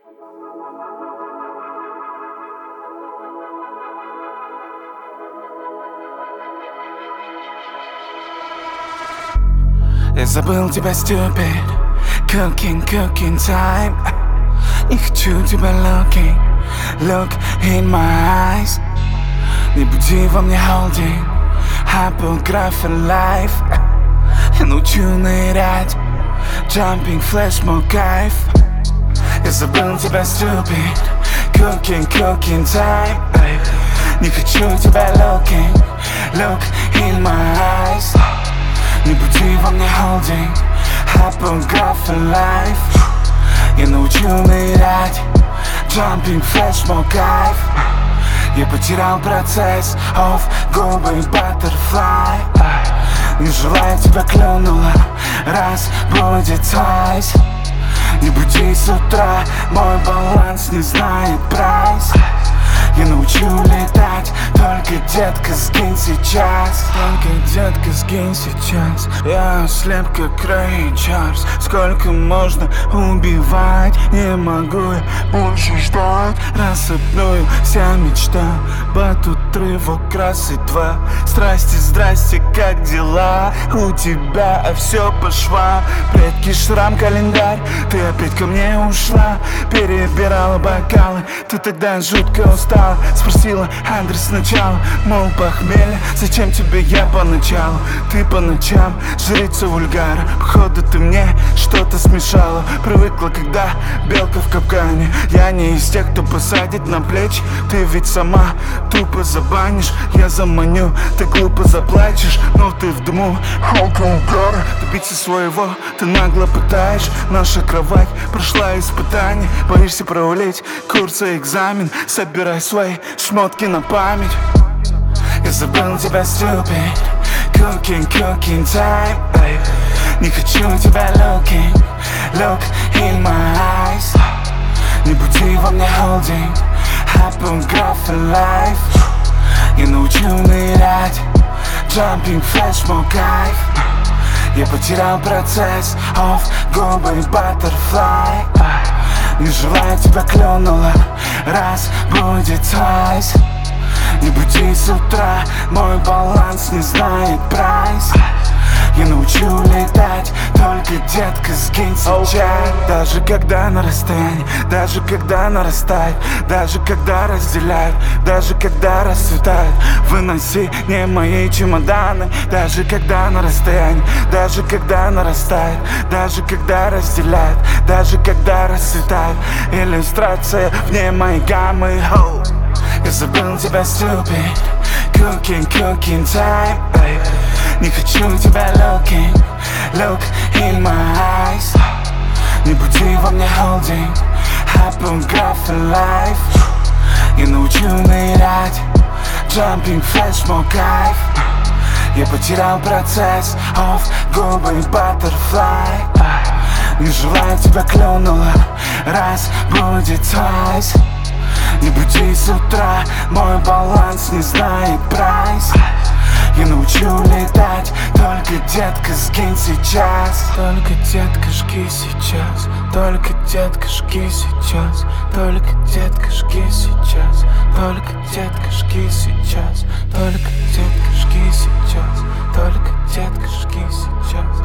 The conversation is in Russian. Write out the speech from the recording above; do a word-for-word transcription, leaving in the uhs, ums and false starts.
Я забыл тебя, stupid. Cooking, cooking time. Не хочу тебя looking. Look in my eyes. Не буди во мне holding. Hypograph and life. Я научу нырять. Jumping flash, мой кайф. Я забыл тебя, stupid. Cooking, cooking time. Не хочу тебя looking. Look in my eyes. Не буди во мне holding. Hypograph and life. Я научу нырять. Jumping flash, мой кайф. Я потерял процесс of губы butterfly. Не желая тебя клюнула. Раз будет twice. Не буди с утра. Мой баланс не знает прайс. Я научу летать. Только, детка, сгинь сейчас. Только, детка, сгинь сейчас. Я ослеп, как Рэй Чарльз. Сколько можно убивать? Не могу я больше ждать. Рассыпную вся мечта. Батут, рывок, раз и два. Страсти, здрасте, как дела? У тебя все по швам. Предки, шрам, календарь. Ты опять ко мне ушла. Перебирала бокалы. Ты тогда жутко устала. Спросила адрес сначала. Мол, похмелье, зачем тебе я поначалу? Ты по ночам, жрица вульгара. Походу ты мне что-то смешала. Привыкла, когда белка в капкане. Я не из тех, кто посадит на плечи. Ты ведь сама тупо забанишь. Я заманю, ты глупо заплачешь. Но ты в дыму, холка угара. Добиться своего ты нагло пытаешь. Наша кровать прошла испытание. Боишься провалить курсы, экзамен. Собирай свои шмотки на память. Я забыл тебя, stupid. Cooking, cooking time, babe. Не хочу тебя looking. Look in my eyes. Не буди во мне holding. Hypograph and life. Я научу нырять. Jumping flash, мой кайф. Я потерял процесс of губы butterfly. Не желая тебя клюнула. Раз будет twice. Не буди с утра. Мой баланс не знает прайс. Я научу летать. Только, детка, сгинь сейчас. Даже когда на расстоянии. Даже когда нарастает. Даже когда разделяет. Даже когда расцветает. Выноси не мои чемоданы. Даже когда на расстоянии. Даже когда нарастает. Даже когда разделяет. Даже когда расцветает. Иллюстрация вне моей гаммы. Ho. Я забыл тебя, stupid. Cooking, cooking time, babe. Не хочу тебя looking. Look in my eyes. Не буди во мне holding. Hypograph and life. Я научу нырять. Jumping flash, мой кайф. Я потерял процесс of губы butterfly. Не желая тебя клюнула. Раз будет twice. Не буди с утра. Мой баланс не знает прайс. Я научу летать. Только, детка, сгинь сейчас. Только, детка, жги сейчас. Только, детка, жги сейчас. Только, детка, жги сейчас. Только, детка, жги сейчас. Только, детка, жги сейчас. Только, детка, жги сейчас.